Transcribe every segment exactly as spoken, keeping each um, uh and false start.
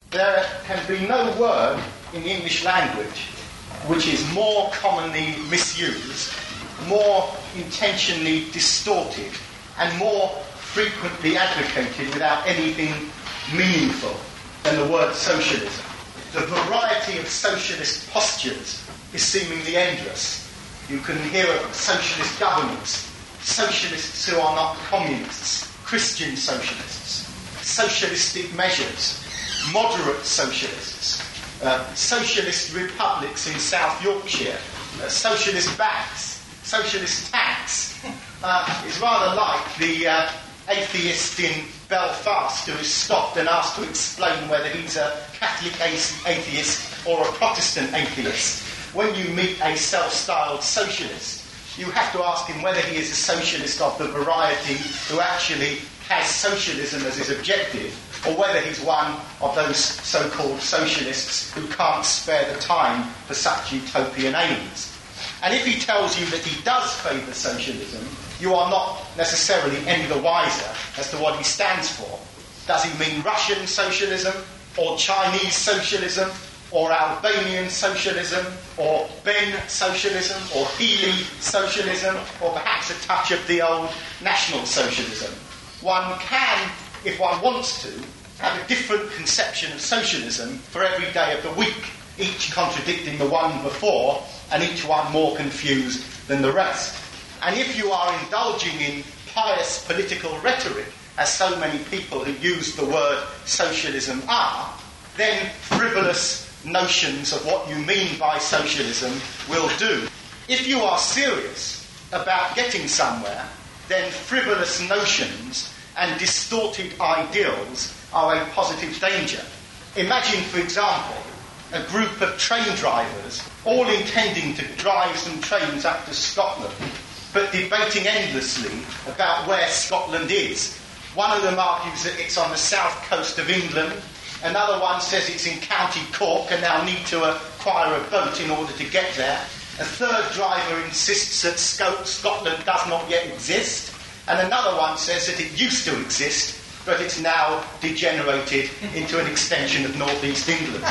There can be no word in the English language which is more commonly misused, more intentionally distorted, and more frequently advocated without anything meaningful than the word socialism. The variety of socialist postures is seemingly endless. You can hear of socialist governments, socialists who are not communists, Christian socialists, socialistic measures, moderate socialists, uh, socialist republics in South Yorkshire, uh, socialist banks, socialist tax. Uh, it's rather like the uh, atheist in Belfast who is stopped and asked to explain whether he's a Catholic atheist or a Protestant atheist. When you meet a self-styled socialist, you have to ask him whether he is a socialist of the variety who actually has socialism as his objective, or whether he's one of those so-called socialists who can't spare the time for such utopian aims. And if he tells you that he does favour socialism, you are not necessarily any the wiser as to what he stands for. Does he mean Russian socialism, or Chinese socialism, or Albanian socialism, or Ben socialism, or Healy socialism, or perhaps a touch of the old National Socialism? One can, if one wants to, have a different conception of socialism for every day of the week, each contradicting the one before, and each one more confused than the rest. And if you are indulging in pious political rhetoric, as so many people who use the word socialism are, then frivolous notions of what you mean by socialism will do. If you are serious about getting somewhere, then frivolous notions and distorted ideals are a positive danger. Imagine, for example, a group of train drivers all intending to drive some trains up to Scotland, but debating endlessly about where Scotland is. One of them argues that it's on the south coast of England. Another one says it's in County Cork and they'll need to acquire a boat in order to get there. A third driver insists that Scotland does not yet exist. And another one says that it used to exist, but it's now degenerated into an extension of northeast England.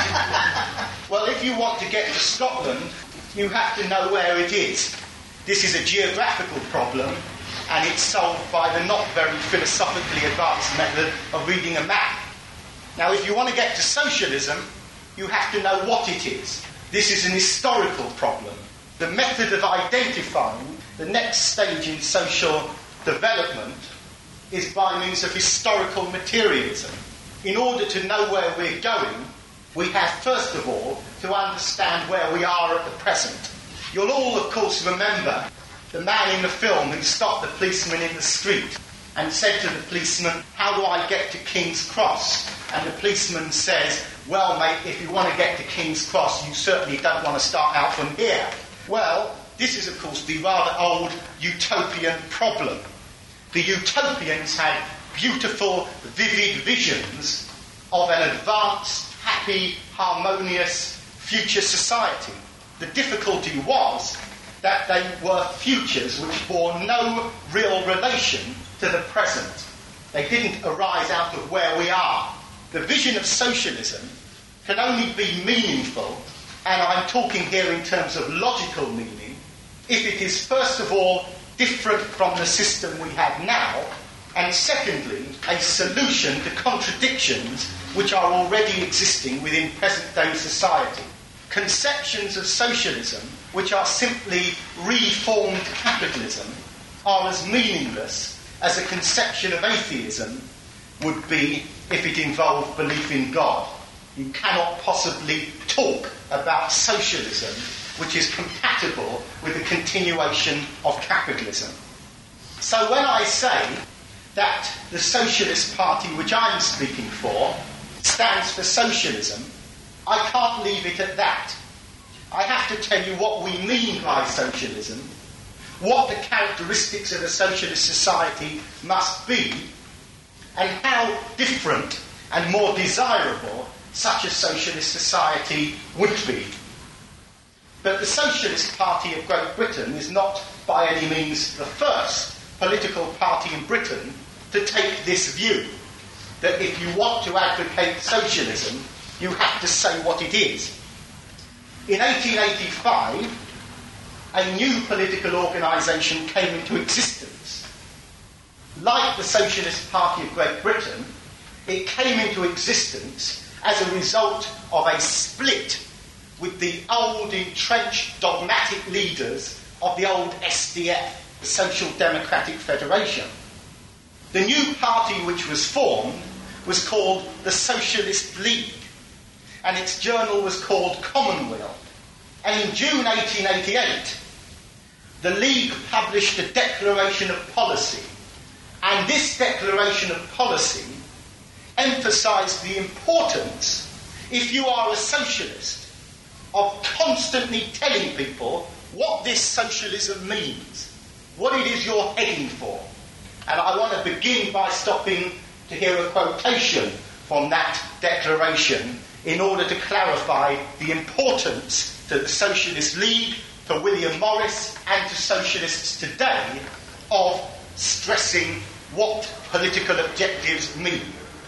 Well, if you want to get to Scotland, you have to know where it is. This is a geographical problem, and it's solved by the not very philosophically advanced method of reading a map. Now, if you want to get to socialism, you have to know what it is. This is an historical problem. The method of identifying the next stage in social development is by means of historical materialism. In order to know where we're going, we have, first of all, to understand where we are at the present. You'll all, of course, remember the man in the film who stopped the policeman in the street and said to the policeman, "How do I get to King's Cross?" And the policeman says, "Well, mate, if you want to get to King's Cross, you certainly don't want to start out from here." Well, this is, of course, the rather old utopian problem. The utopians had beautiful, vivid visions of an advanced, happy, harmonious future society. The difficulty was that they were futures which bore no real relation to the present. They didn't arise out of where we are. The vision of socialism can only be meaningful, and I'm talking here in terms of logical meaning, if it is first of all different from the system we have now, and secondly, a solution to contradictions which are already existing within present-day society. Conceptions of socialism, which are simply reformed capitalism, are as meaningless as a conception of atheism would be if it involved belief in God. You cannot possibly talk about socialism which is compatible with the continuation of capitalism. So when I say that the Socialist Party which I'm speaking for stands for socialism, I can't leave it at that. I have to tell you what we mean by socialism, what the characteristics of a socialist society must be, and how different and more desirable such a socialist society would be. But the Socialist Party of Great Britain is not by any means the first political party in Britain to take this view, that if you want to advocate socialism, You have to say what it is. In eighteen eighty-five, a new political organisation came into existence. Like the Socialist Party of Great Britain, it came into existence as a result of a split with the old entrenched dogmatic leaders of the old S D F, the Social Democratic Federation. The new party which was formed was called the Socialist League, and its journal was called Commonweal. And in June eighteen eighty-eight, the League published a declaration of policy, and this declaration of policy emphasised the importance, if you are a socialist, of constantly telling people what this socialism means, what it is you're heading for. And I want to begin by stopping to hear a quotation from that declaration in order to clarify the importance to the Socialist League, to William Morris and to socialists today of stressing what political objectives mean.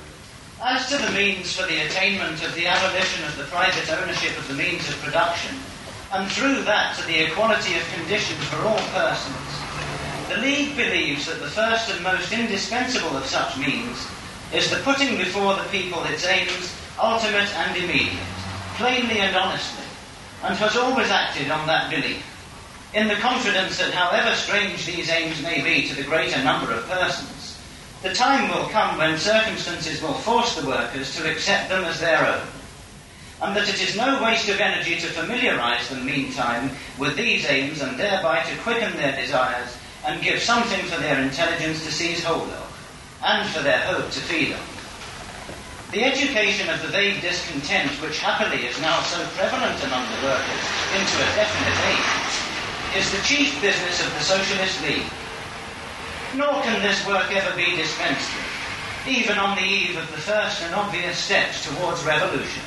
As to the means for the attainment of the abolition of the private ownership of the means of production, and through that to the equality of conditions for all persons, the League believes that the first and most indispensable of such means is the putting before the people its aims, ultimate and immediate, plainly and honestly, and has always acted on that belief, in the confidence that however strange these aims may be to the greater number of persons, the time will come when circumstances will force the workers to accept them as their own, and that it is no waste of energy to familiarise them meantime with these aims and thereby to quicken their desires and give something for their intelligence to seize hold of, and for their hope to feed on. The education of the vague discontent which happily is now so prevalent among the workers into a definite aim is the chief business of the Socialist League. Nor can this work ever be dispensed with, even on the eve of the first and obvious steps towards revolution.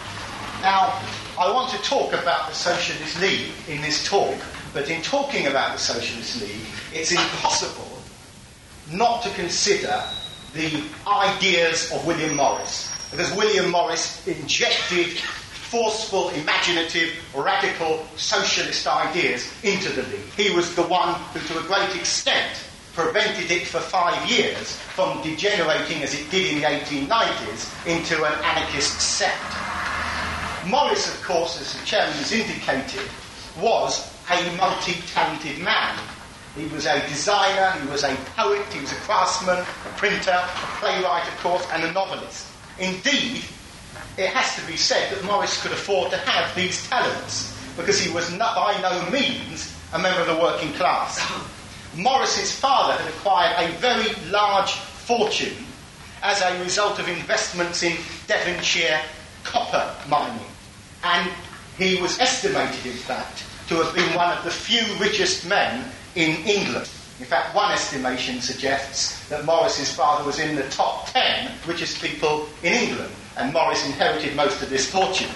Now, I want to talk about the Socialist League in this talk, but in talking about the Socialist League, it's impossible not to consider the ideas of William Morris, because William Morris injected forceful, imaginative, radical socialist ideas into the League. He was the one who, to a great extent, prevented it for five years from degenerating, as it did in the eighteen nineties, into an anarchist sect. Morris, of course, as the chairman has indicated, was a multi-talented man. He was a designer, he was a poet, he was a craftsman, a printer, a playwright, of course, and a novelist. Indeed, it has to be said that Morris could afford to have these talents, because he was not, by no means a member of the working class. Morris's father had acquired a very large fortune as a result of investments in Devonshire copper mining, and he was estimated, in fact, to have been one of the few richest men in England. In fact, one estimation suggests that Morris's father was in the top ten richest people in England, and Morris inherited most of this fortune.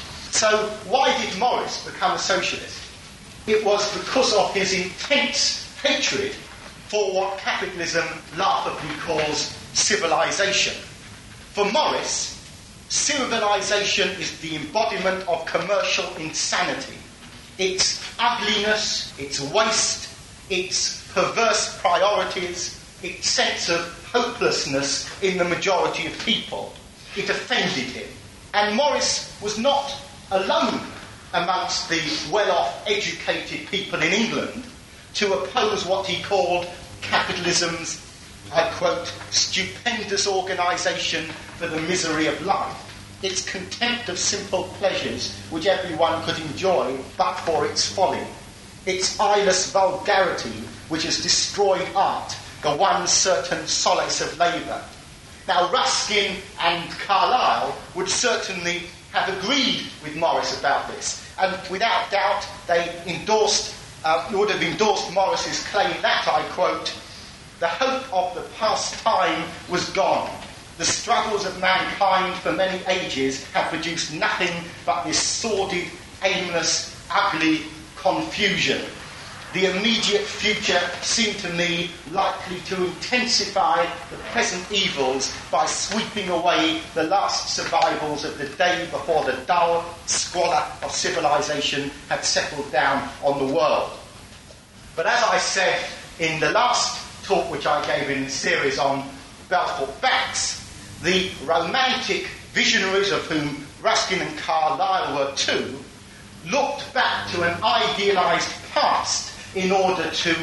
So why did Morris become a socialist? It was because of his intense hatred for what capitalism laughably calls civilization. For Morris, civilization is the embodiment of commercial insanity. Its ugliness, its waste, its perverse priorities, its sense of hopelessness in the majority of people. It offended him. And Morris was not alone amongst the well-off, educated people in England to oppose what he called capitalism's, I quote, stupendous organisation for the misery of life, its contempt of simple pleasures which everyone could enjoy but for its folly, its eyeless vulgarity which has destroyed art, the one certain solace of labour. Now, Ruskin and Carlyle would certainly have agreed with Morris about this, and without doubt they endorsed Uh, would have endorsed Morris's claim that, I quote, "The hope of the past time was gone. The struggles of mankind for many ages have produced nothing but this sordid, aimless, ugly confusion." the immediate future seemed to me likely to intensify the present evils by sweeping away the last survivals of the day before the dull squalor of civilization had settled down on the world. But as I said in the last talk which I gave in the series on Balfour Backs, the romantic visionaries, of whom Ruskin and Carlyle were two, looked back to an idealised past in order to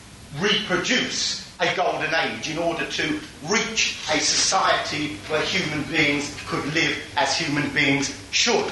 reproduce a golden age, in order to reach a society where human beings could live as human beings should.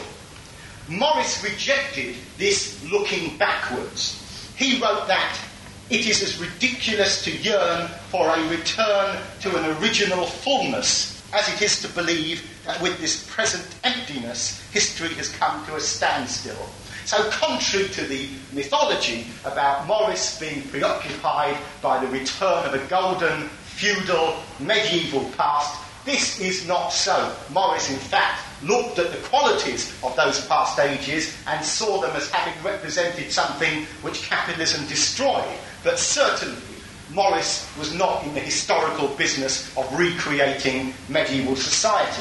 Morris rejected this looking backwards. He wrote that it is as ridiculous to yearn for a return to an original fullness as it is to believe that with this present emptiness, history has come to a standstill. So contrary to the mythology about Morris being preoccupied by the return of a golden, feudal, medieval past, this is not so. Morris, in fact, looked at the qualities of those past ages and saw them as having represented something which capitalism destroyed. But certainly, Morris was not in the historical business of recreating medieval society.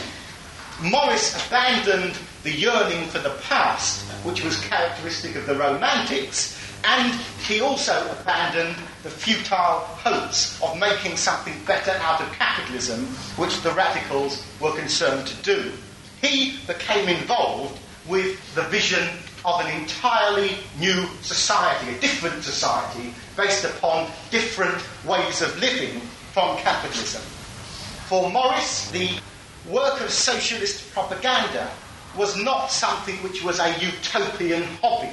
Morris abandoned the yearning for the past, which was characteristic of the Romantics, and he also abandoned the futile hopes of making something better out of capitalism, which the radicals were concerned to do. He became involved with the vision of an entirely new society, a different society, based upon different ways of living from capitalism. For Morris, the work of socialist propaganda was not something which was a utopian hobby.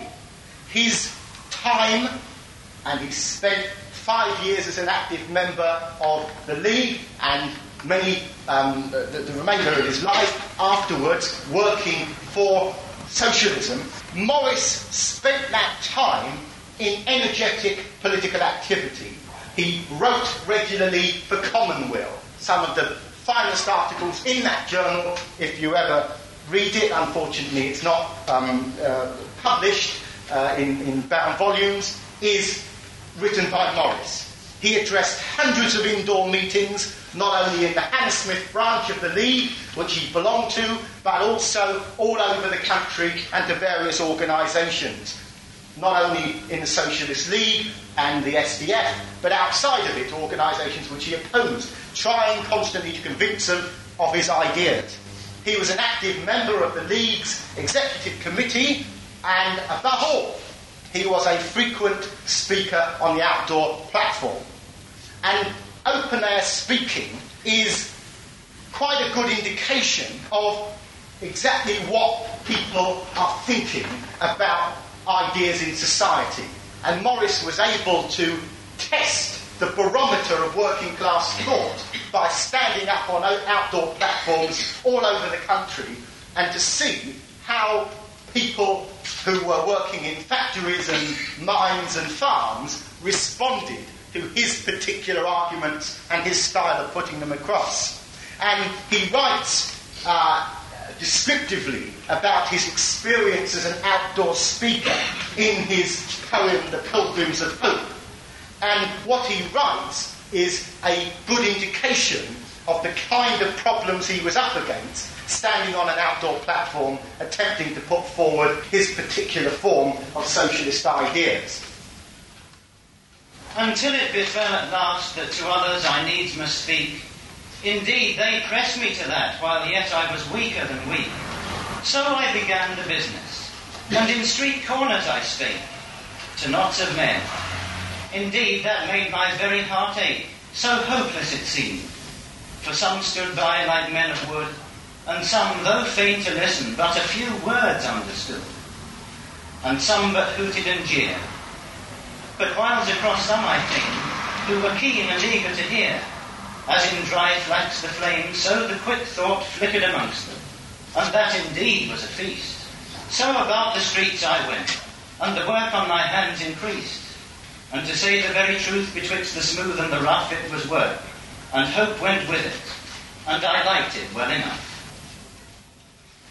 His time, and he spent five years as an active member of the League and many, um, the, the remainder of his life afterwards working for socialism. Morris spent that time in energetic political activity. He wrote regularly for Commonweal. Some of the finest articles in that journal, if you ever read it, unfortunately it's not um, uh, published uh, in, in bound volumes, is written by Morris. He addressed hundreds of indoor meetings, not only in the Hammersmith branch of the League, which he belonged to, but also all over the country and to various organisations. Not only in the Socialist League and the S D F, but outside of it, organisations which he opposed, trying constantly to convince them of his ideas. He was an active member of the League's executive committee, and above all, he was a frequent speaker on the outdoor platform. And open-air speaking is quite a good indication of exactly what people are thinking about ideas in society. And Morris was able to test the barometer of working class thought by standing up on outdoor platforms all over the country and to see how people who were working in factories and mines and farms responded to his particular arguments and his style of putting them across. And he writes uh, descriptively about his experience as an outdoor speaker in his poem The Pilgrims of Hope. And what he writes is a good indication of the kind of problems he was up against, standing on an outdoor platform, attempting to put forward his particular form of socialist ideas. Until it befell at last that to others I needs must speak, indeed they pressed me to that, while yet I was weaker than weak. So I began the business, and in street corners I spake, to knots of men. Indeed, that made my very heart ache, so hopeless it seemed. For some stood by like men of wood, and some, though fain to listen, but a few words understood, and some but hooted and jeered. But whiles across some I came, who were keen and eager to hear. As in dry flax the flame, so the quick thought flickered amongst them, and that indeed was a feast. So about the streets I went, and the work on my hands increased. And to say the very truth, betwixt the smooth and the rough it was work, and hope went with it, and I liked it well enough.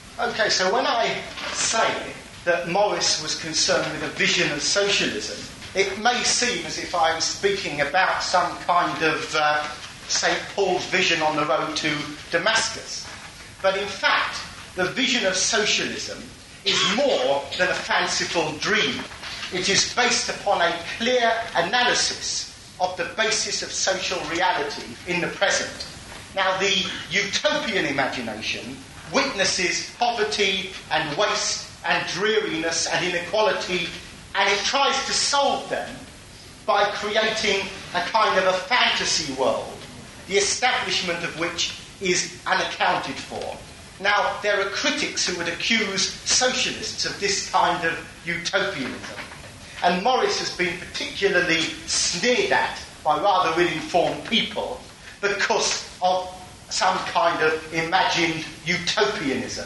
Okay, so when I say that Morris was concerned with a vision of socialism, it may seem as if I'm speaking about some kind of uh, Saint Paul's vision on the road to Damascus. But in fact, the vision of socialism is more than a fanciful dream. It is based upon a clear analysis of the basis of social reality in the present. Now, the utopian imagination witnesses poverty and waste and dreariness and inequality, and it tries to solve them by creating a kind of a fantasy world, the establishment of which is unaccounted for. Now, there are critics who would accuse socialists of this kind of utopianism, and Morris has been particularly sneered at by rather ill-informed people because of some kind of imagined utopianism.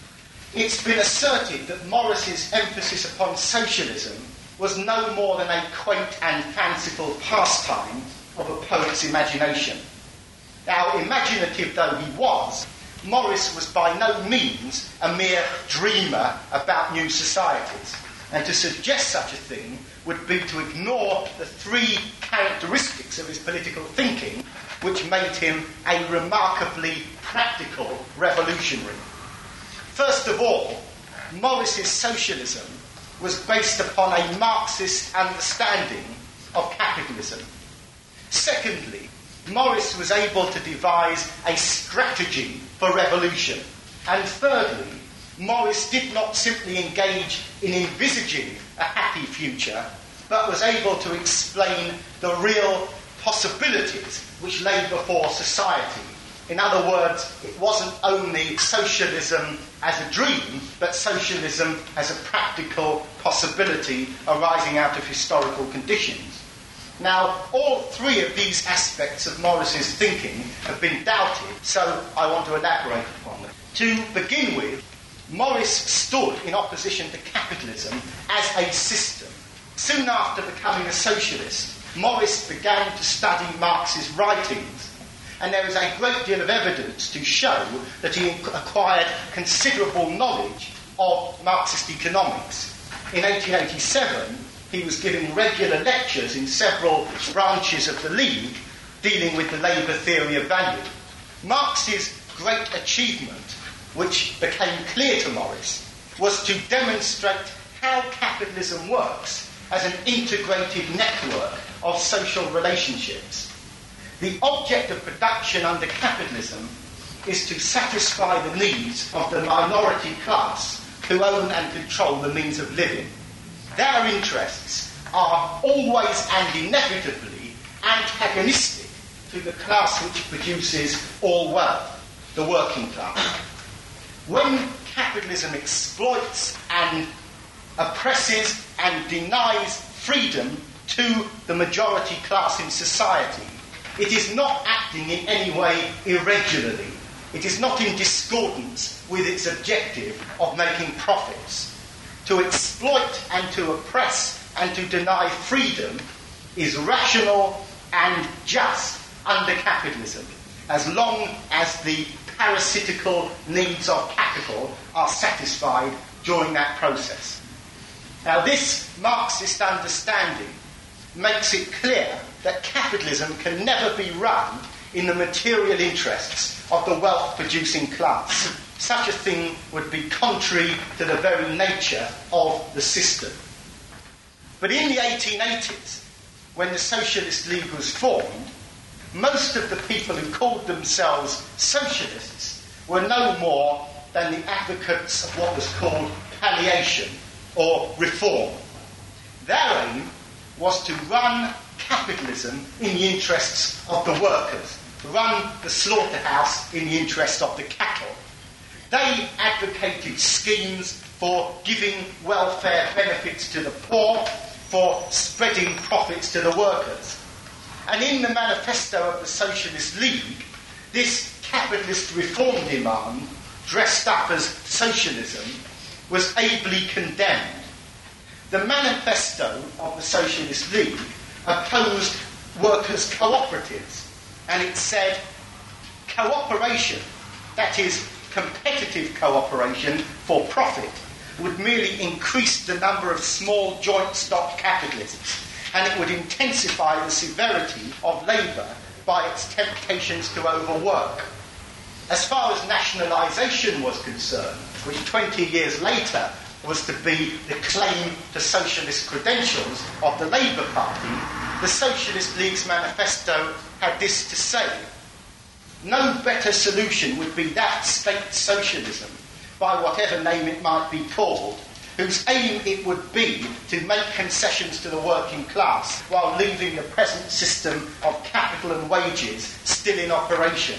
It's been asserted that Morris's emphasis upon socialism was no more than a quaint and fanciful pastime of a poet's imagination. Now, imaginative though he was, Morris was by no means a mere dreamer about new societies, and to suggest such a thing would be to ignore the three characteristics of his political thinking which made him a remarkably practical revolutionary. First of all, Morris's socialism was based upon a Marxist understanding of capitalism. Secondly, Morris was able to devise a strategy for revolution. And thirdly, Morris did not simply engage in envisaging a happy future, but was able to explain the real possibilities which lay before society. In other words, it wasn't only socialism as a dream, but socialism as a practical possibility arising out of historical conditions. Now, all three of these aspects of Morris's thinking have been doubted, so I want to elaborate upon them. To begin with, Morris stood in opposition to capitalism as a system. Soon after becoming a socialist, Morris began to study Marx's writings, and there is a great deal of evidence to show that he acquired considerable knowledge of Marxist economics. In eighteen eighty-seven, he was giving regular lectures in several branches of the League dealing with the labour theory of value. Marx's great achievement, which became clear to Morris, was to demonstrate how capitalism works as an integrated network of social relationships. The object of production under capitalism is to satisfy the needs of the minority class who own and control the means of living. Their interests are always and inevitably antagonistic to the class which produces all wealth, the working class. When capitalism exploits and oppresses and denies freedom to the majority class in society, it is not acting in any way irregularly. It is not in discordance with its objective of making profits. To exploit and to oppress and to deny freedom is rational and just under capitalism, as long as the parasitical needs of capital are satisfied during that process. Now, this Marxist understanding makes it clear that capitalism can never be run in the material interests of the wealth-producing class. Such a thing would be contrary to the very nature of the system. But in the eighteen eighties, when the Socialist League was formed, most of the people who called themselves socialists were no more than the advocates of what was called palliation or reform. Their aim was to run capitalism in the interests of the workers, run the slaughterhouse in the interest of the cattle. They advocated schemes for giving welfare benefits to the poor, for spreading profits to the workers. And in the manifesto of the Socialist League, this capitalist reform demand, dressed up as socialism, was ably condemned. The manifesto of the Socialist League opposed workers' cooperatives, and it said cooperation, that is, competitive cooperation for profit, would merely increase the number of small joint stock capitalists and it would intensify the severity of labour by its temptations to overwork. As far as nationalisation was concerned, which twenty years later was to be the claim to socialist credentials of the Labour Party, the Socialist League's manifesto had this to say: no better solution would be that state socialism, by whatever name it might be called, whose aim it would be to make concessions to the working class while leaving the present system of capital and wages still in operation.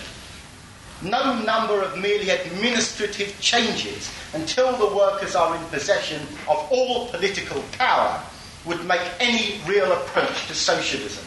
No number of merely administrative changes until the workers are in possession of all political power would make any real approach to socialism.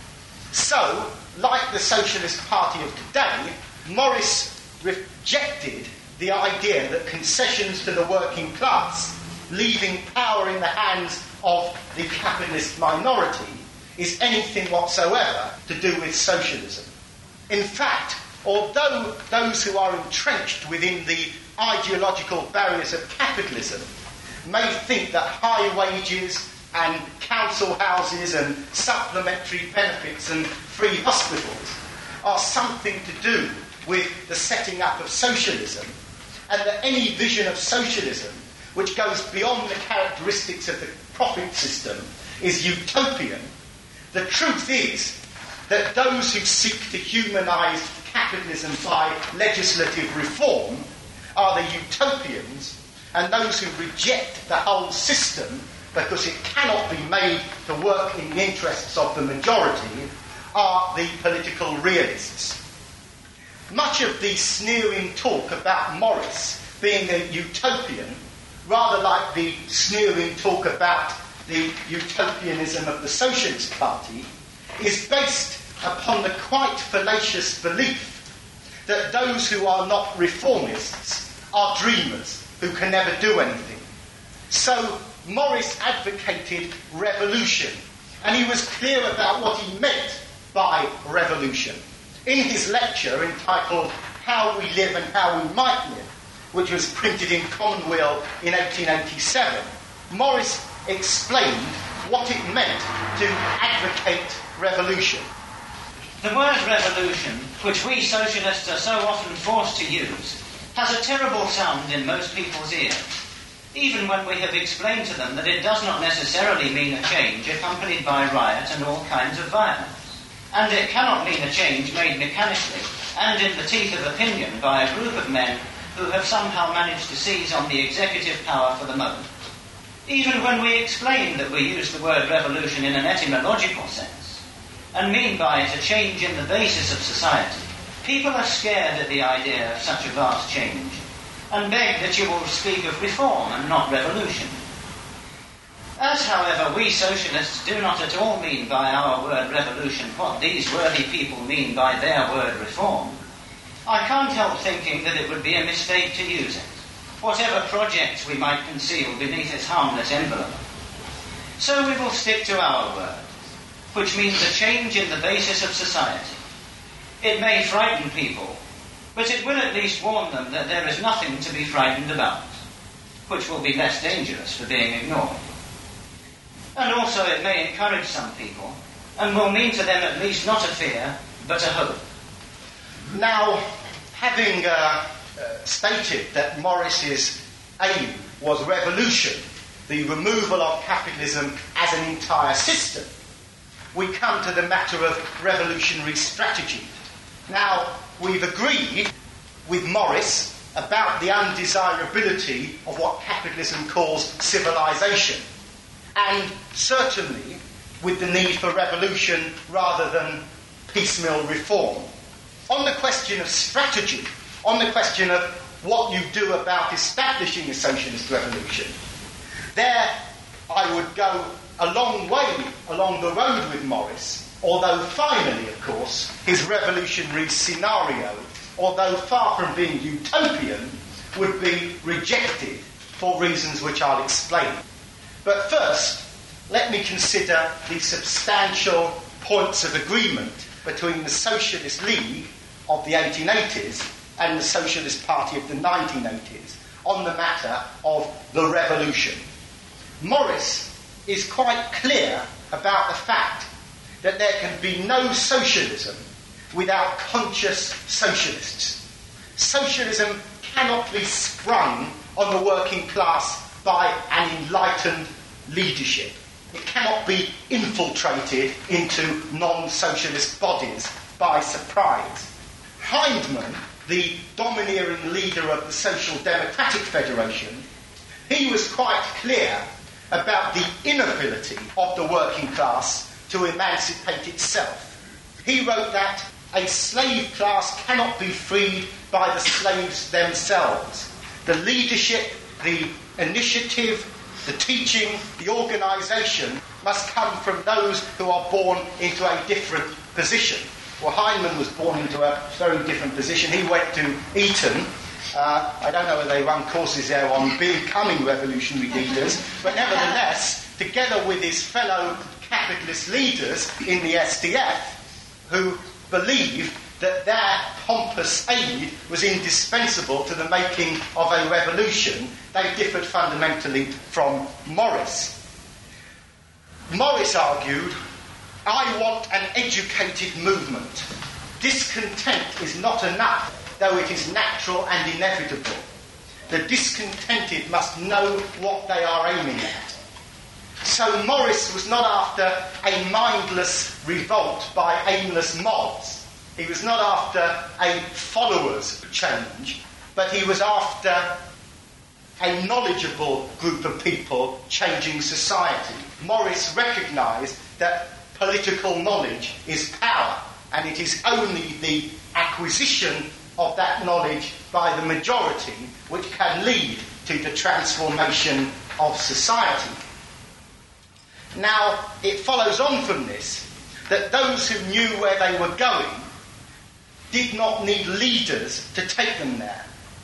So, like the Socialist Party of today, Morris rejected the idea that concessions to the working class, leaving power in the hands of the capitalist minority, is anything whatsoever to do with socialism. In fact, although those who are entrenched within the ideological barriers of capitalism may think that high wages and council houses and supplementary benefits and free hospitals are something to do with the setting up of socialism, and that any vision of socialism which goes beyond the characteristics of the profit system is utopian, the truth is that those who seek to humanise capitalism by legislative reform are the utopians, and those who reject the whole system because it cannot be made to work in the interests of the majority are the political realists. Much of the sneering talk about Morris being a utopian, rather like the sneering talk about the utopianism of the Socialist Party, is based upon the quite fallacious belief that those who are not reformists are dreamers who can never do anything. So Morris advocated revolution, and he was clear about what he meant by revolution. In his lecture entitled How We Live and How We Might Live, which was printed in Commonweal in eighteen eighty-seven, Morris explained what it meant to advocate revolution. The word revolution, which we socialists are so often forced to use, has a terrible sound in most people's ears, even when we have explained to them that it does not necessarily mean a change accompanied by riot and all kinds of violence. And it cannot mean a change made mechanically and in the teeth of opinion by a group of men who have somehow managed to seize on the executive power for the moment. Even when we explain that we use the word revolution in an etymological sense, and mean by it a change in the basis of society, people are scared at the idea of such a vast change, and beg that you will speak of reform and not revolution. As, however, we socialists do not at all mean by our word revolution what these worthy people mean by their word reform, I can't help thinking that it would be a mistake to use it, whatever projects we might conceal beneath its harmless envelope. So we will stick to our word, which means a change in the basis of society. It may frighten people, but it will at least warn them that there is nothing to be frightened about, which will be less dangerous for being ignored. And also it may encourage some people, and will mean to them at least not a fear, but a hope. Now, having uh, uh, stated that Morris's aim was revolution, the removal of capitalism as an entire system, we come to the matter of revolutionary strategy. Now, we've agreed with Morris about the undesirability of what capitalism calls civilization, and certainly with the need for revolution rather than piecemeal reform. On the question of strategy, on the question of what you do about establishing a socialist revolution, there I would go a long way along the road with Morris, although finally, of course, his revolutionary scenario, although far from being utopian, would be rejected for reasons which I'll explain. But first, let me consider the substantial points of agreement between the Socialist League of the eighteen eighties and the Socialist Party of the nineteen eighties on the matter of the revolution. Morris is quite clear about the fact that there can be no socialism without conscious socialists. Socialism cannot be sprung on the working class by an enlightened leadership. It cannot be infiltrated into non-socialist bodies by surprise. Hyndman, the domineering leader of the Social Democratic Federation, he was quite clear about the inability of the working class to emancipate itself. He wrote that a slave class cannot be freed by the slaves themselves. The leadership, the initiative, the teaching, the organisation must come from those who are born into a different position. Well, Hyndman was born into a very different position. He went to Eton. Uh, I don't know whether they run courses there on becoming revolutionary leaders, but nevertheless, together with his fellow capitalist leaders in the S D F, who believed that their pompous aid was indispensable to the making of a revolution, they differed fundamentally from Morris. Morris argued, I want an educated movement. Discontent is not enough, though it is natural and inevitable. The discontented must know what they are aiming at. So Morris was not after a mindless revolt by aimless mobs. He was not after a followers' change, but he was after a knowledgeable group of people changing society. Morris recognised that political knowledge is power, and it is only the acquisition of that knowledge by the majority which can lead to the transformation of society. Now, it follows on from this that those who knew where they were going did not need leaders to take them there.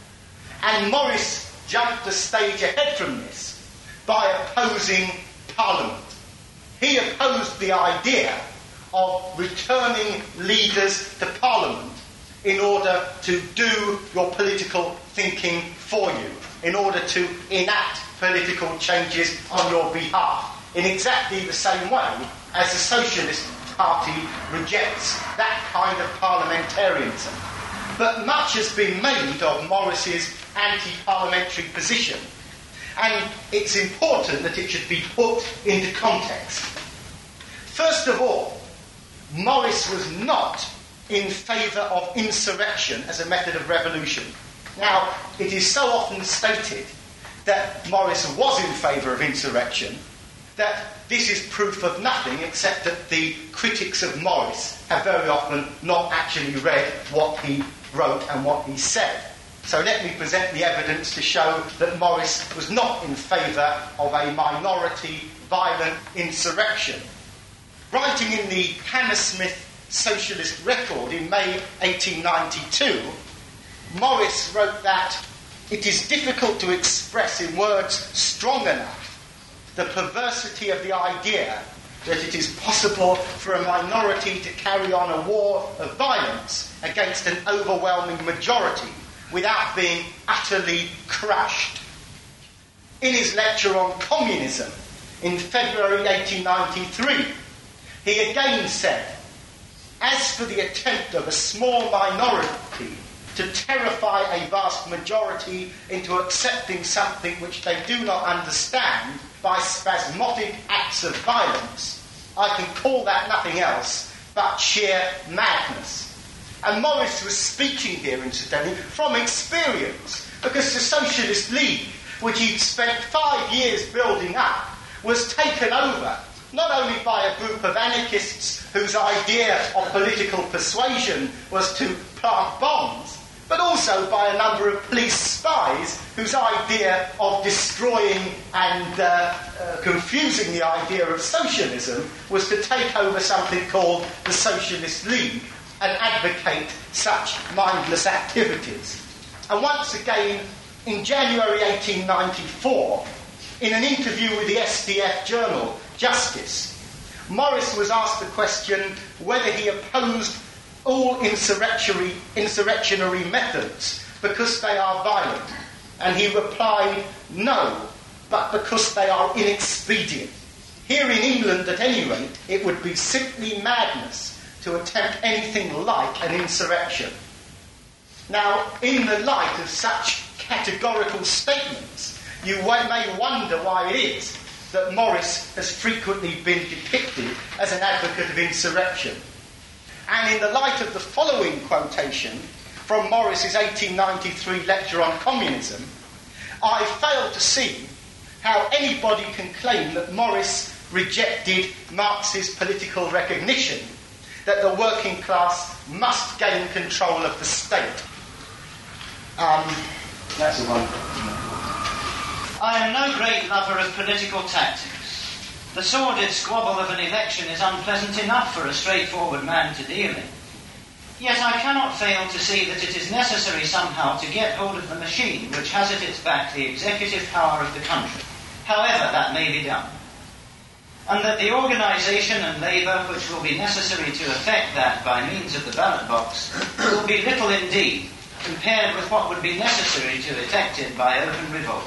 And Morris jumped a stage ahead from this by opposing Parliament. He opposed the idea of returning leaders to Parliament in order to do your political thinking for you, in order to enact political changes on your behalf, in exactly the same way as the Socialist Party rejects that kind of parliamentarianism. But much has been made of Morris's anti-parliamentary position, and it's important that it should be put into context. First of all, Morris was not in favour of insurrection as a method of revolution. Now, it is so often stated that Morris was in favour of insurrection that this is proof of nothing, except that the critics of Morris have very often not actually read what he wrote and what he said. So let me present the evidence to show that Morris was not in favour of a minority, violent insurrection. Writing in the Hammersmith Socialist Record in May eighteen ninety-two, Morris wrote that it is difficult to express in words strong enough the perversity of the idea that it is possible for a minority to carry on a war of violence against an overwhelming majority without being utterly crushed. In his lecture on communism in February eighteen ninety-three, he again said, as for the attempt of a small minority to terrify a vast majority into accepting something which they do not understand by spasmodic acts of violence, I can call that nothing else but sheer madness. And Morris was speaking here, incidentally, from experience, because the Socialist League, which he'd spent five years building up, was taken over not only by a group of anarchists whose idea of political persuasion was to plant bombs, but also by a number of police spies whose idea of destroying and uh, uh, confusing the idea of socialism was to take over something called the Socialist League and advocate such mindless activities. And once again, in January eighteen ninety-four, in an interview with the S D F journal Justice, Morris was asked the question whether he opposed all insurrectionary, insurrectionary methods because they are violent. And he replied, no, but because they are inexpedient. Here in England, at any rate, it would be simply madness to attempt anything like an insurrection. Now, in the light of such categorical statements, you may wonder why it is that Morris has frequently been depicted as an advocate of insurrection. And in the light of the following quotation from Morris's eighteen ninety-three lecture on communism, I fail to see how anybody can claim that Morris rejected Marx's political recognition that the working class must gain control of the state. Um, that's the one. I am no great lover of political tactics. The sordid squabble of an election is unpleasant enough for a straightforward man to deal in. Yet I cannot fail to see that it is necessary somehow to get hold of the machine which has at its back the executive power of the country, however that may be done, and that the organisation and labour which will be necessary to effect that by means of the ballot box will be little indeed compared with what would be necessary to effect it by open revolt.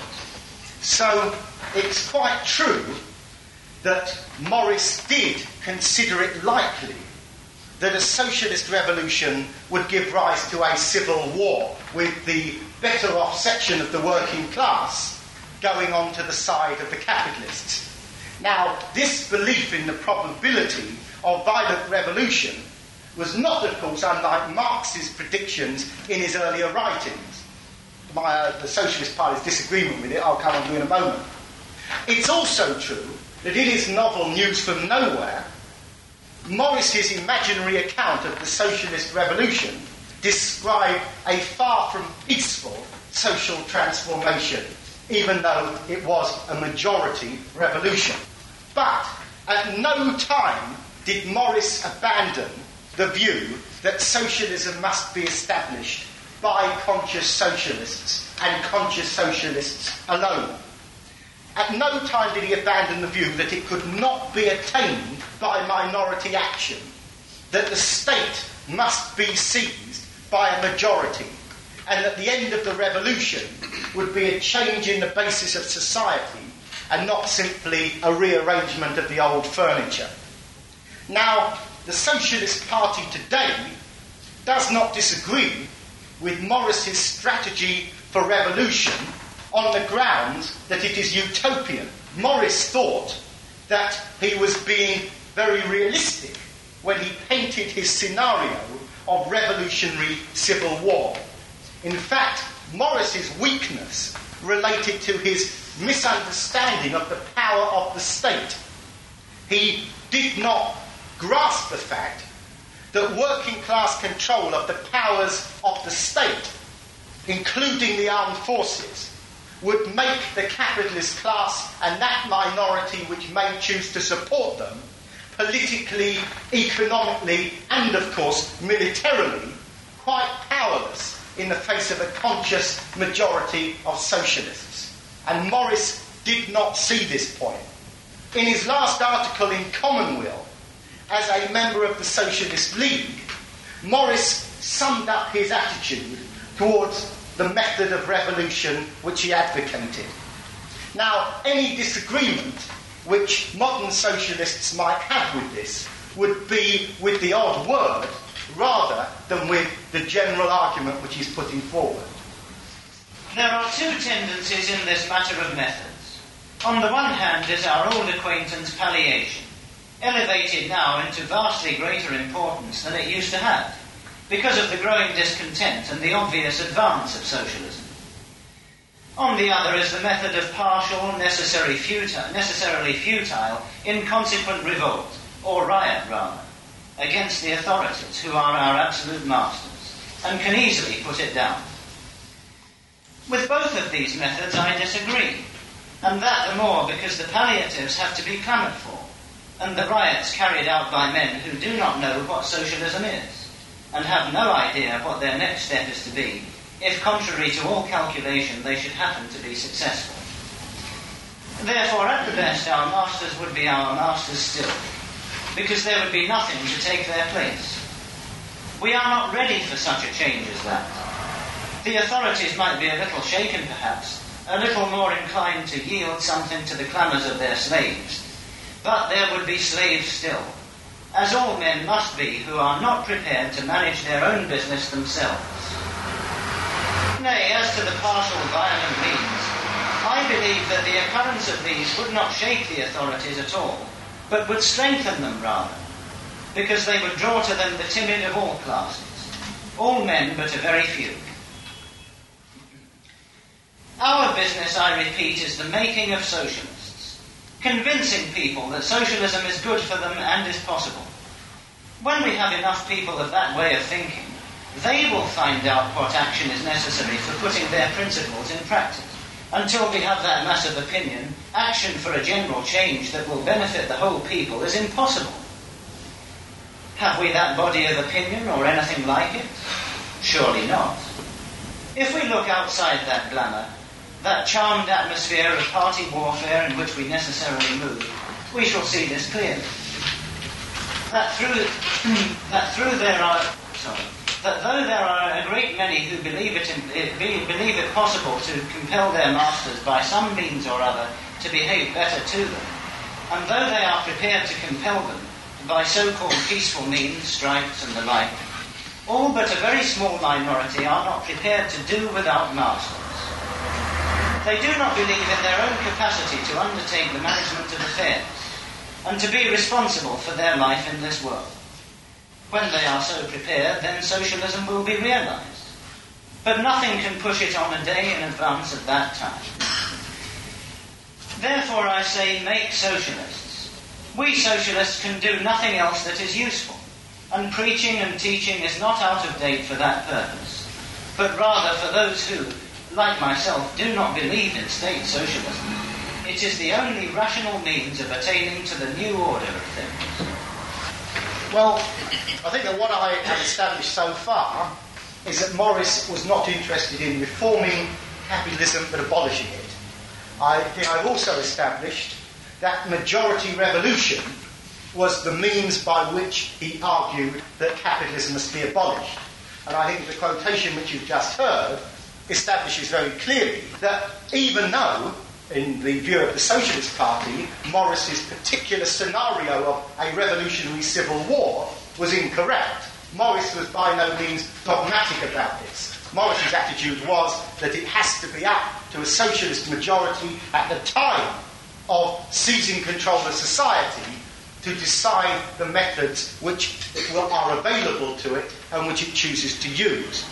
So it's quite true that Morris did consider it likely that a socialist revolution would give rise to a civil war, with the better off section of the working class going on to the side of the capitalists. Now, this belief in the probability of violent revolution was not, of course, unlike Marx's predictions in his earlier writings. My, uh, the Socialist Party's disagreement with it, I'll come on to in a moment. It's also true that in his novel News from Nowhere, Morris's imaginary account of the socialist revolution described a far from peaceful social transformation, even though it was a majority revolution. But at no time did Morris abandon the view that socialism must be established by conscious socialists and conscious socialists alone. At no time did he abandon the view that it could not be attained by minority action, that the state must be seized by a majority, and that the end of the revolution would be a change in the basis of society and not simply a rearrangement of the old furniture. Now, the Socialist Party today does not disagree with Morris's strategy for revolution on the grounds that it is utopian. Morris thought that he was being very realistic when he painted his scenario of revolutionary civil war. In fact, Morris's weakness related to his misunderstanding of the power of the state. He did not grasp the fact that working class control of the powers of the state, including the armed forces, would make the capitalist class and that minority which may choose to support them politically, economically, and of course militarily quite powerless in the face of a conscious majority of socialists. And Morris did not see this point. In his last article in Commonweal, as a member of the Socialist League, Morris summed up his attitude towards the method of revolution which he advocated. Now, any disagreement which modern socialists might have with this would be with the odd word rather than with the general argument which he's putting forward. There are two tendencies in this matter of methods. On the one hand is our old acquaintance palliation, elevated now into vastly greater importance than it used to have, because of the growing discontent and the obvious advance of socialism. On the other is the method of partial, necessary futile, necessarily futile, inconsequent revolt, or riot rather, against the authorities who are our absolute masters, and can easily put it down. With both of these methods I disagree, and that the more because the palliatives have to be clamoured for, and the riots carried out by men who do not know what socialism is, and have no idea what their next step is to be, if contrary to all calculation they should happen to be successful. Therefore, at the best, our masters would be our masters still, because there would be nothing to take their place. We are not ready for such a change as that. The authorities might be a little shaken, perhaps, a little more inclined to yield something to the clamours of their slaves, but there would be slaves still, as all men must be who are not prepared to manage their own business themselves. Nay, as to the partial violent means, I believe that the occurrence of these would not shake the authorities at all, but would strengthen them rather, because they would draw to them the timid of all classes, all men but a very few. Our business, I repeat, is the making of socialists, convincing people that socialism is good for them and is possible. When we have enough people of that way of thinking, they will find out what action is necessary for putting their principles in practice. Until we have that mass of opinion, action for a general change that will benefit the whole people is impossible. Have we that body of opinion or anything like it? Surely not. If we look outside that glamour, that charmed atmosphere of party warfare in which we necessarily move, we shall see this clearly. That through, that through there are, sorry, that though there are a great many who believe it, in, believe it possible to compel their masters by some means or other to behave better to them, and though they are prepared to compel them by so-called peaceful means, strikes and the like, all but a very small minority are not prepared to do without masters. They do not believe in their own capacity to undertake the management of affairs and to be responsible for their life in this world. When they are so prepared, then socialism will be realized. But nothing can push it on a day in advance of that time. Therefore, I say, make socialists. We socialists can do nothing else that is useful, and preaching and teaching is not out of date for that purpose, but rather for those who, like myself, do not believe in state socialism. It is the only rational means of attaining to the new order of things. Well, I think that what I have established so far is that Morris was not interested in reforming capitalism but abolishing it. I think I've also established that majority revolution was the means by which he argued that capitalism must be abolished. And I think the quotation which you've just heard establishes very clearly that even though, in the view of the Socialist Party, Morris's particular scenario of a revolutionary civil war was incorrect, Morris was by no means dogmatic about this. Morris's attitude was that it has to be up to a socialist majority at the time of seizing control of society to decide the methods which are available to it and which it chooses to use.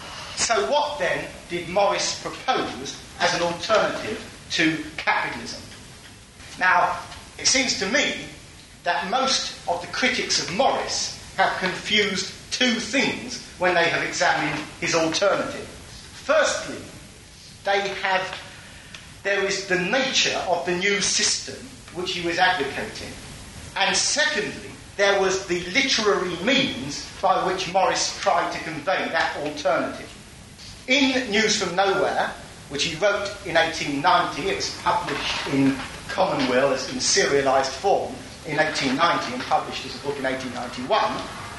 So what then did Morris propose as an alternative to capitalism? Now, it seems to me that most of the critics of Morris have confused two things when they have examined his alternative. Firstly, they have, there is the nature of the new system which he was advocating. And secondly, there was the literary means by which Morris tried to convey that alternative. In News from Nowhere, which he wrote in eighteen ninety, it was published in Commonweal as in serialised form in eighteen ninety and published as a book in eighteen ninety-one,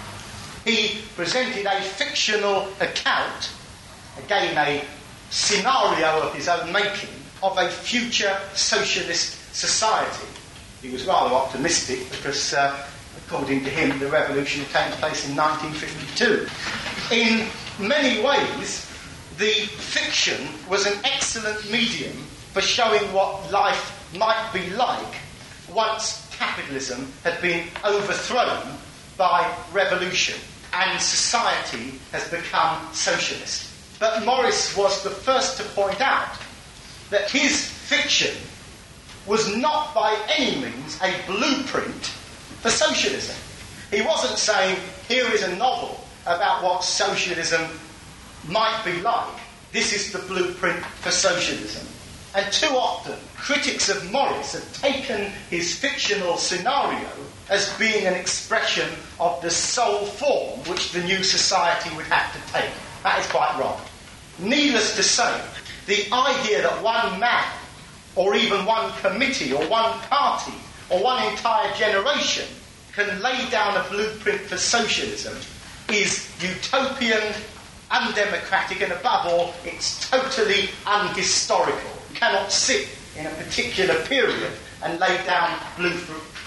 he presented a fictional account, again a scenario of his own making, of a future socialist society. He was rather optimistic because, uh, according to him, the revolution came place in nineteen fifty-two. In many ways, the fiction was an excellent medium for showing what life might be like once capitalism had been overthrown by revolution and society has become socialist. But Morris was the first to point out that his fiction was not by any means a blueprint for socialism. He wasn't saying, here is a novel about what socialism might be like. This is the blueprint for socialism. And too often, critics of Morris have taken his fictional scenario as being an expression of the sole form which the new society would have to take. That is quite wrong. Needless to say, the idea that one man, or even one committee, or one party, or one entire generation can lay down a blueprint for socialism is utopian, undemocratic, and above all, it's totally unhistorical. You cannot sit in a particular period and lay down blueprint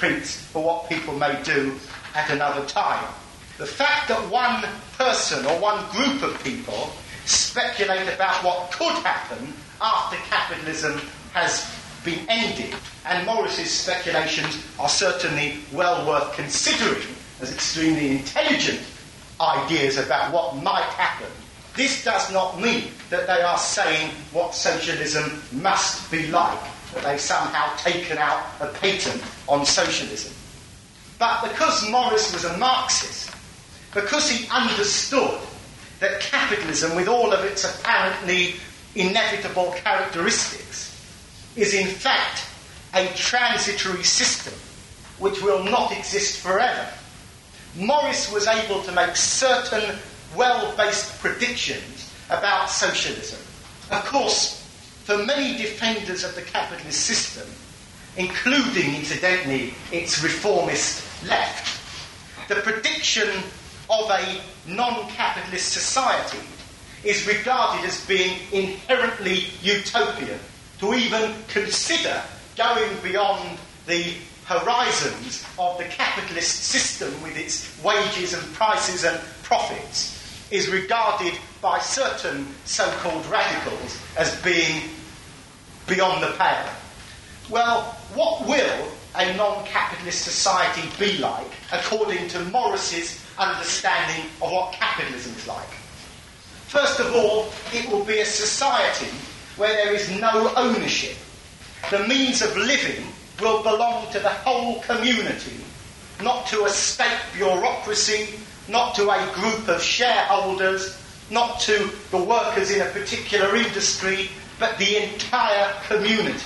blueprints for what people may do at another time. The fact that one person or one group of people speculate about what could happen after capitalism has been ended, and Morris's speculations are certainly well worth considering as extremely intelligent ideas about what might happen. This does not mean that they are saying what socialism must be like, that they've somehow taken out a patent on socialism. But because Morris was a Marxist, because he understood that capitalism, with all of its apparently inevitable characteristics, is in fact a transitory system which will not exist forever, Morris was able to make certain well-based predictions about socialism. Of course, for many defenders of the capitalist system, including, incidentally, its reformist left, the prediction of a non-capitalist society is regarded as being inherently utopian. To even consider going beyond the horizons of the capitalist system with its wages and prices and profits is regarded by certain so-called radicals as being beyond the pale. Well, what will a non-capitalist society be like according to Morris's understanding of what capitalism is like? First of all, it will be a society where there is no ownership. The means of living will belong to the whole community, not to a state bureaucracy, not to a group of shareholders, not to the workers in a particular industry, but the entire community.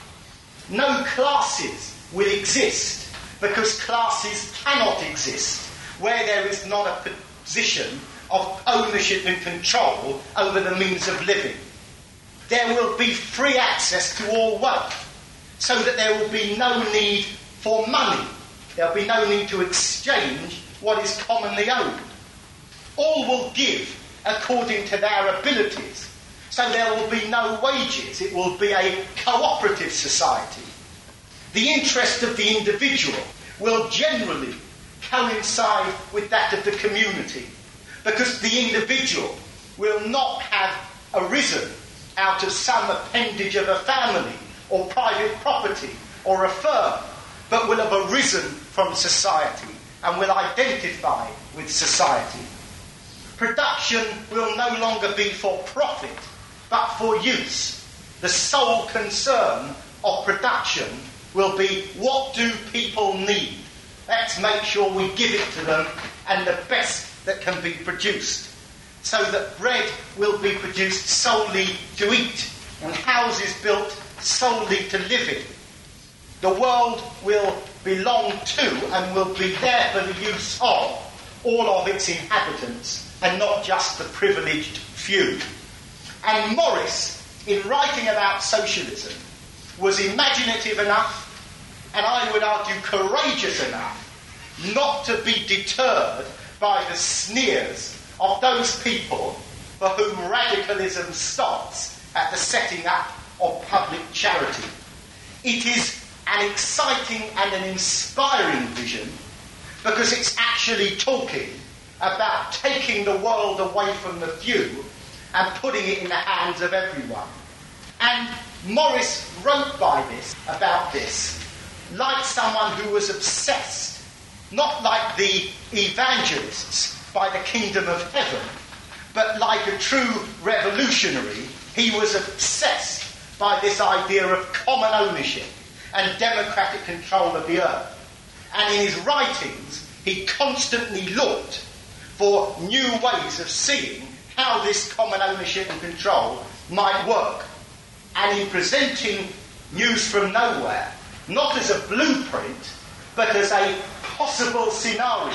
No classes will exist, because classes cannot exist where there is not a position of ownership and control over the means of living. There will be free access to all wealth, so that there will be no need for money. There will be no need to exchange what is commonly owned. All will give according to their abilities, so there will be no wages. It will be a cooperative society. The interest of the individual will generally coincide with that of the community, because the individual will not have arisen out of some appendage of a family or private property or a firm, but will have arisen from society and will identify with society. Production will no longer be for profit, but for use. The sole concern of production will be, what do people need? Let's make sure we give it to them, and the best that can be produced, so that bread will be produced solely to eat, and houses built solely to live in. The world will belong to and will be there for the use of all of its inhabitants, and not just the privileged few. And Morris, in writing about socialism, was imaginative enough, and I would argue courageous enough, not to be deterred by the sneers of those people for whom radicalism stops at the setting up of public charity. It is an exciting and an inspiring vision, because it's actually talking about taking the world away from the few and putting it in the hands of everyone. And Morris wrote by this, about this, like someone who was obsessed, not like the evangelists, by the kingdom of heaven, but like a true revolutionary. He was obsessed by this idea of common ownership and democratic control of the earth. And in his writings, he constantly looked for new ways of seeing how this common ownership and control might work. And in presenting News from Nowhere, not as a blueprint, but as a possible scenario,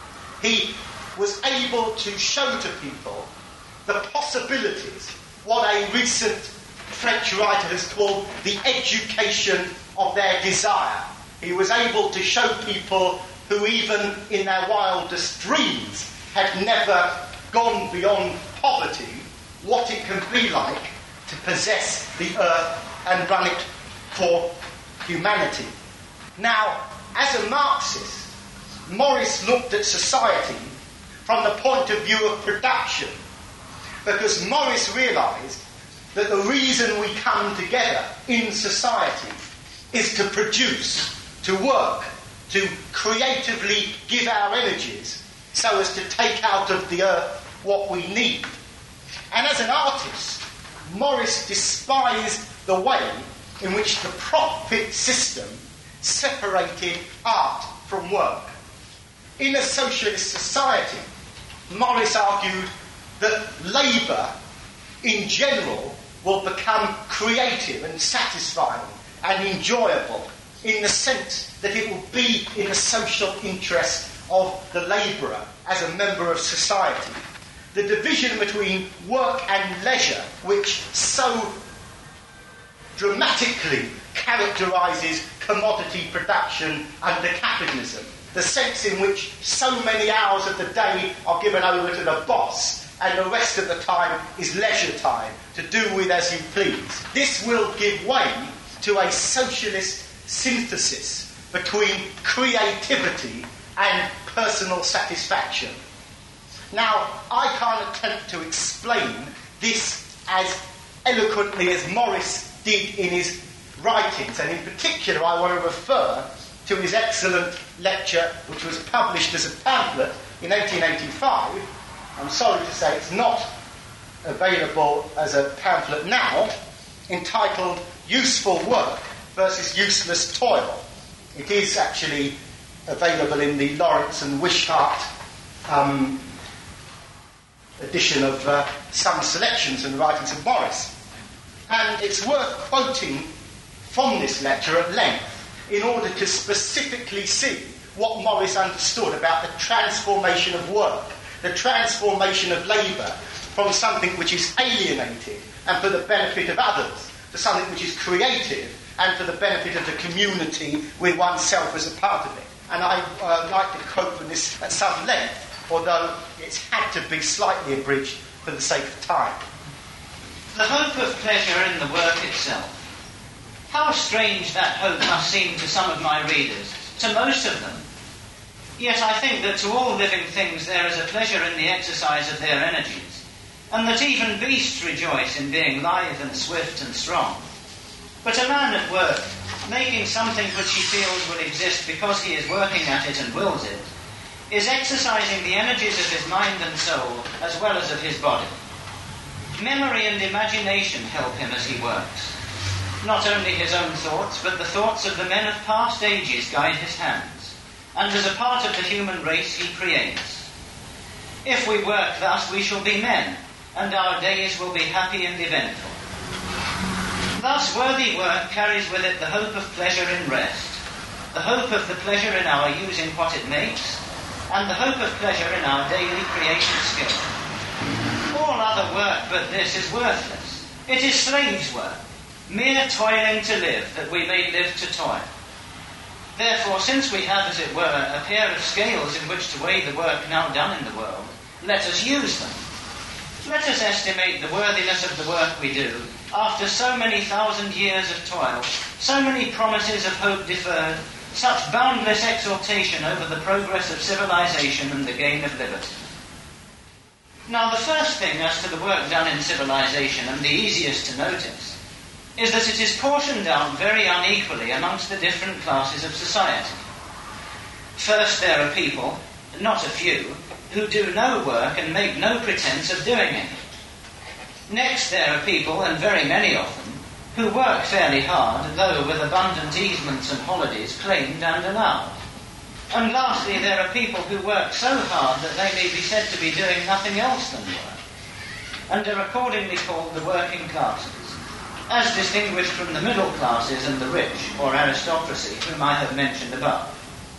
he was able to show to people the possibilities, what a recent French writer has called the education of their desire. He was able to show people who even in their wildest dreams had never gone beyond poverty what it can be like to possess the earth and run it for humanity. Now, as a Marxist, Morris looked at society from the point of view of production, because Morris realised that the reason we come together in society is to produce, to work, to creatively give our energies so as to take out of the earth what we need. And as an artist, Morris despised the way in which the profit system separated art from work. In a socialist society, Morris argued that labour in general will become creative and satisfying and enjoyable in the sense that it will be in the social interest of the labourer as a member of society. The division between work and leisure, which so dramatically characterises commodity production under capitalism, the sense in which so many hours of the day are given over to the boss and the rest of the time is leisure time to do with as you please. This will give way to a socialist synthesis between creativity and personal satisfaction. Now, I can't attempt to explain this as eloquently as Morris did in his writings, and in particular I want to refer to his excellent lecture, which was published as a pamphlet in eighteen eighty-five. I'm sorry to say it's not available as a pamphlet now, entitled Useful Work versus Useless Toil. It is actually available in the Lawrence and Wishart um, edition of uh, some selections in the writings of Morris. And it's worth quoting from this lecture at length in order to specifically see what Morris understood about the transformation of work, the transformation of labour from something which is alienated and for the benefit of others to something which is creative and for the benefit of the community with oneself as a part of it. And I uh, like to quote from this at some length, although it's had to be slightly abridged for the sake of time. The hope of pleasure in the work itself. How strange that hope must seem to some of my readers, to most of them. Yet I think that to all living things there is a pleasure in the exercise of their energies, and that even beasts rejoice in being lithe and swift and strong. But a man at work, making something which he feels will exist because he is working at it and wills it, is exercising the energies of his mind and soul as well as of his body. Memory and imagination help him as he works. Not only his own thoughts, but the thoughts of the men of past ages guide his hands, and as a part of the human race he creates. If we work thus, we shall be men, and our days will be happy and eventful. Thus, worthy work carries with it the hope of pleasure in rest, the hope of the pleasure in our using what it makes, and the hope of pleasure in our daily creative skill. All other work but this is worthless. It is slaves' work, mere toiling to live, that we may live to toil. Therefore, since we have, as it were, a pair of scales in which to weigh the work now done in the world, let us use them. Let us estimate the worthiness of the work we do, after so many thousand years of toil, so many promises of hope deferred, such boundless exultation over the progress of civilization and the gain of liberty. Now, the first thing as to the work done in civilization, and the easiest to notice, is that it is portioned out very unequally amongst the different classes of society. First, there are people, not a few, who do no work and make no pretense of doing it. Next, there are people, and very many of them, who work fairly hard, though with abundant easements and holidays claimed and allowed. And lastly, there are people who work so hard that they may be said to be doing nothing else than work, and are accordingly called the working classes, as distinguished from the middle classes and the rich, or aristocracy, whom I have mentioned above.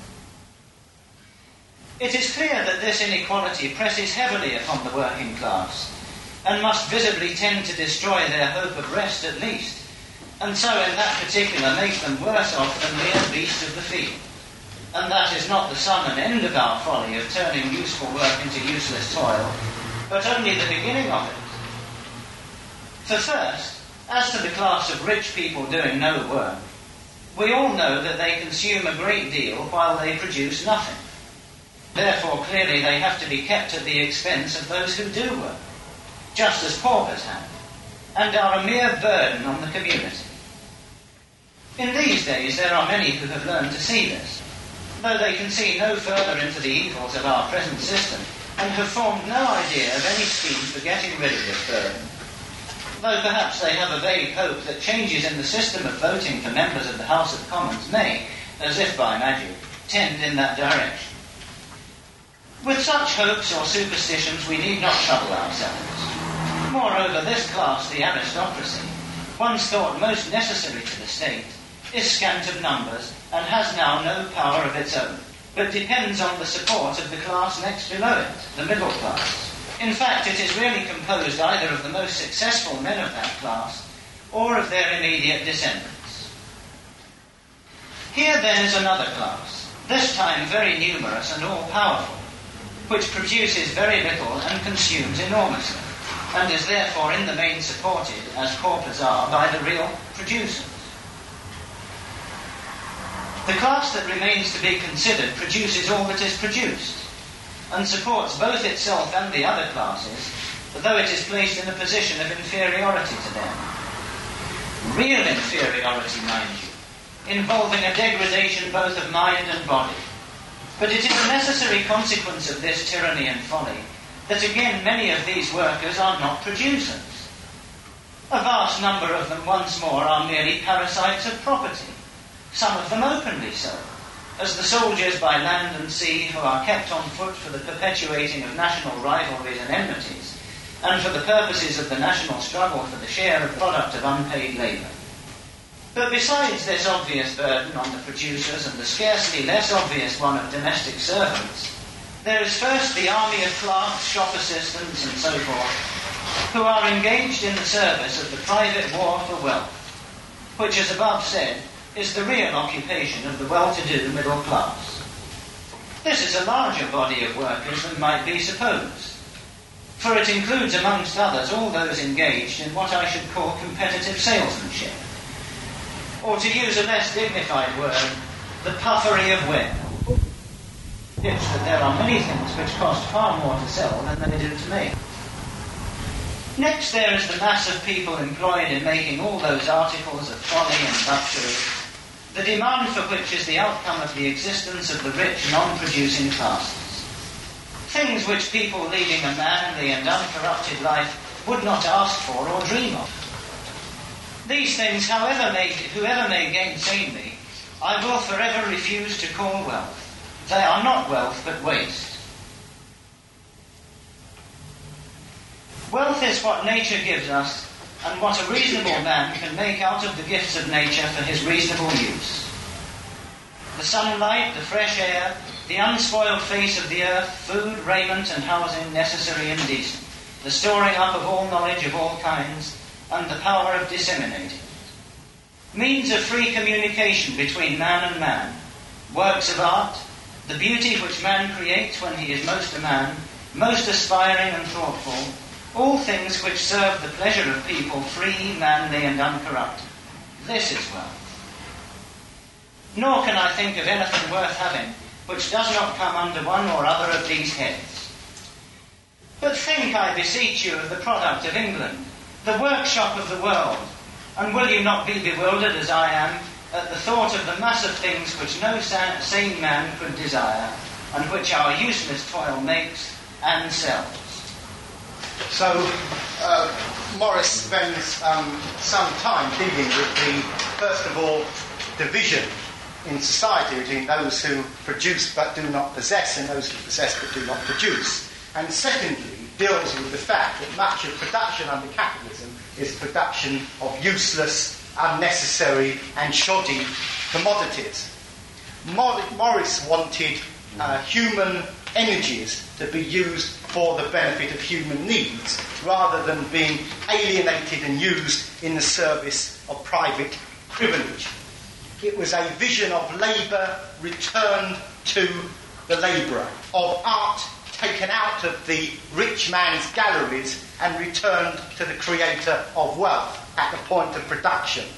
It is clear that this inequality presses heavily upon the working class, and must visibly tend to destroy their hope of rest at least, and so in that particular make them worse off than mere beasts of the field. And that is not the sum and end of our folly of turning useful work into useless toil, but only the beginning of it. For first, as to the class of rich people doing no work, We all know that they consume a great deal while they produce nothing. Therefore, clearly, they have to be kept at the expense of those who do work, just as paupers have, and are a mere burden on the community. In these days, there are many who have learned to see this, though they can see no further into the evils of our present system, and have formed no idea of any scheme for getting rid of this burden, though perhaps they have a vague hope that changes in the system of voting for members of the House of Commons may, as if by magic, tend in that direction. With such hopes or superstitions we need not trouble ourselves. Moreover, this class, the aristocracy, once thought most necessary to the state, is scant of numbers and has now no power of its own, but depends on the support of the class next below it, the middle class. In fact, it is really composed either of the most successful men of that class or of their immediate descendants. Here then is another class, this time very numerous and all-powerful, which produces very little and consumes enormously, and is therefore in the main supported, as paupers are, by the real producers. The class that remains to be considered produces all that is produced, and supports both itself and the other classes, though it is placed in a position of inferiority to them. Real inferiority, mind you, involving a degradation both of mind and body. But it is a necessary consequence of this tyranny and folly that again many of these workers are not producers. A vast number of them once more are merely parasites of property, some of them openly so, as the soldiers by land and sea who are kept on foot for the perpetuating of national rivalries and enmities, and for the purposes of the national struggle for the share of product of unpaid labour. But besides this obvious burden on the producers and the scarcely less obvious one of domestic servants, there is first the army of clerks, shop assistants, and so forth, who are engaged in the service of the private war for wealth, which, as above said, is the real occupation of the well-to-do middle class. This is a larger body of workers than might be supposed, for it includes amongst others all those engaged in what I should call competitive salesmanship, or to use a less dignified word, the puffery of ware. It's that there are many things which cost far more to sell than they do to make. Next there is the mass of people employed in making all those articles of folly and luxury, the demand for which is the outcome of the existence of the rich non-producing classes. Things which people leading a manly and uncorrupted life would not ask for or dream of. These things, however may, whoever may gainsay me, I will forever refuse to call wealth. They are not wealth, but waste. Wealth is what nature gives us, and what a reasonable man can make out of the gifts of nature for his reasonable use. The sunlight, the fresh air, the unspoiled face of the earth, food, raiment, and housing necessary and decent, the storing up of all knowledge of all kinds, and the power of disseminating it. Means of free communication between man and man, works of art, the beauty which man creates when he is most a man, most aspiring and thoughtful, all things which serve the pleasure of people free, manly, and uncorrupted. This is wealth. Nor can I think of anything worth having which does not come under one or other of these heads. But think, I beseech you, of the product of England, the workshop of the world, and will you not be bewildered as I am at the thought of the mass of things which no sane man could desire, and which our useless toil makes and sells? So, uh, Morris spends um, some time dealing with the, first of all, division in society between those who produce but do not possess and those who possess but do not produce. And secondly, deals with the fact that much of production under capitalism is production of useless, unnecessary and shoddy commodities. Mor- Morris wanted uh, human energies to be used for the benefit of human needs, rather than being alienated and used in the service of private privilege. It was a vision of labour returned to the labourer, of art taken out of the rich man's galleries and returned to the creator of wealth at the point of production,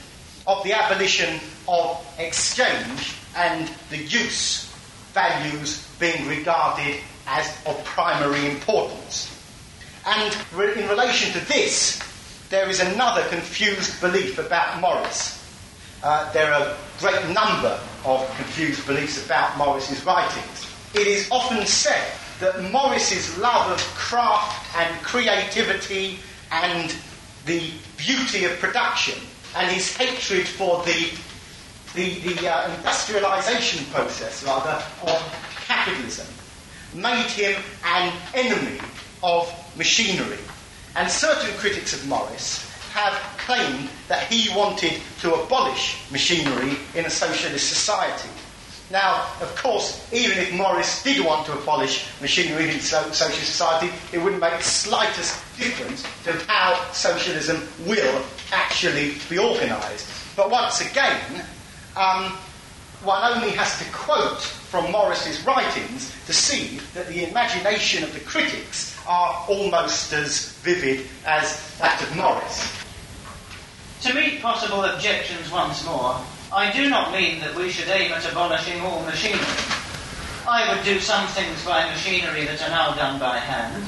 of the abolition of exchange and the use values being regarded as of primary importance. And re- in relation to this, there is another confused belief about Morris. Uh, there are a great number of confused beliefs about Morris's writings. It is often said that Morris's love of craft and creativity and the beauty of production and his hatred for the the, the uh, industrialisation process, rather, of capitalism made him an enemy of machinery. And certain critics of Morris have claimed that he wanted to abolish machinery in a socialist society. Now, of course, even if Morris did want to abolish machinery in so- socialist society, it wouldn't make the slightest difference to how socialism will actually be organised. But once again, um, one only has to quote from Morris's writings to see that the imagination of the critics are almost as vivid as that of Morris. To meet possible objections once more, I do not mean that we should aim at abolishing all machinery. I would do some things by machinery that are now done by hand.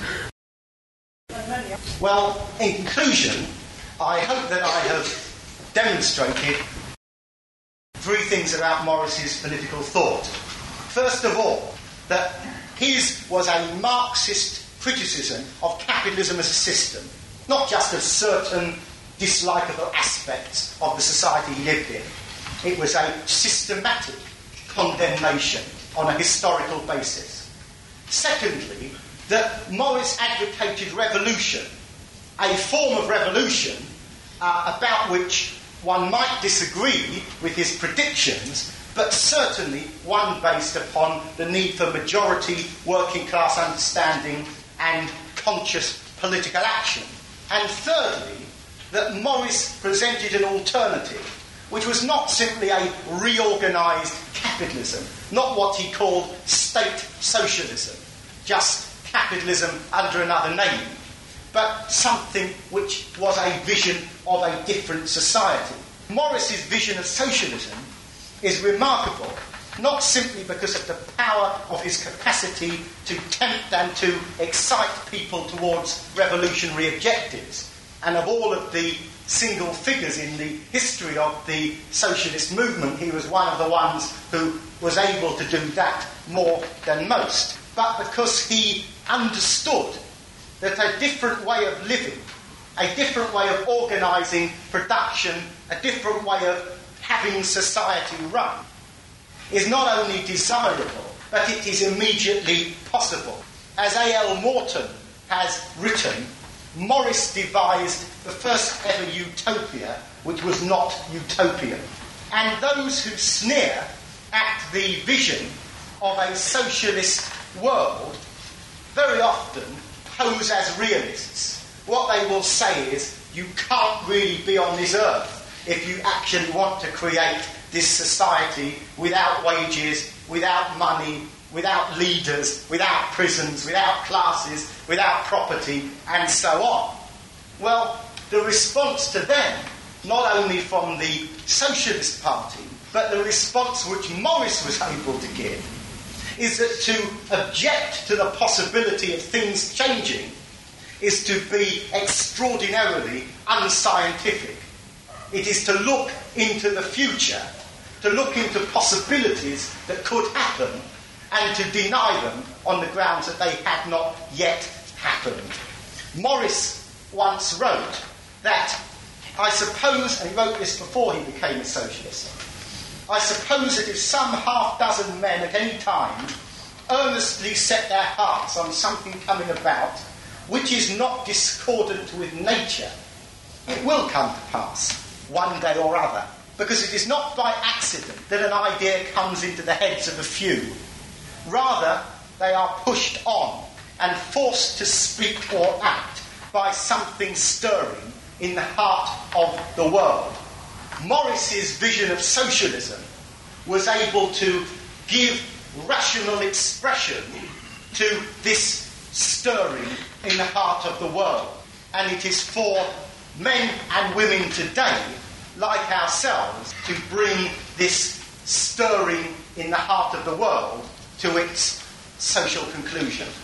Well, in conclusion, I hope that I have demonstrated three things about Morris's political thought. First of all, that his was a Marxist criticism of capitalism as a system, not just of certain dislikable aspects of the society he lived in. It was a systematic condemnation on a historical basis. Secondly, that Morris advocated revolution, a form of revolution uh, about which one might disagree with his predictions, but certainly one based upon the need for majority working class understanding and conscious political action. And thirdly, that Morris presented an alternative, which was not simply a reorganised capitalism, not what he called state socialism, just capitalism under another name, but something which was a vision of a different society. Morris's vision of socialism is remarkable, not simply because of the power of his capacity to tempt and to excite people towards revolutionary objectives, and of all of the single figures in the history of the socialist movement, he was one of the ones who was able to do that more than most, but because he understood that a different way of living, a different way of organising production, a different way of having society run is not only desirable, but it is immediately possible. As A L Morton has written, Morris devised the first ever utopia which was not utopian. And those who sneer at the vision of a socialist world very often pose as realists. What they will say is, you can't really be on this earth if you actually want to create this society without wages, without money, without leaders, without prisons, without classes, without property, and so on. Well, the response to them, not only from the Socialist Party, but the response which Morris was able to give, is that to object to the possibility of things changing is to be extraordinarily unscientific. It is to look into the future, to look into possibilities that could happen, and to deny them on the grounds that they had not yet happened. Morris once wrote that, I suppose, and he wrote this before he became a socialist, I suppose that if some half dozen men at any time earnestly set their hearts on something coming about which is not discordant with nature, it will come to pass one day or other, because it is not by accident that an idea comes into the heads of a few. Rather, they are pushed on and forced to speak or act by something stirring in the heart of the world. Morris's vision of socialism was able to give rational expression to this stirring in the heart of the world. And it is for men and women today like ourselves, to bring this stirring in the heart of the world to its social conclusion.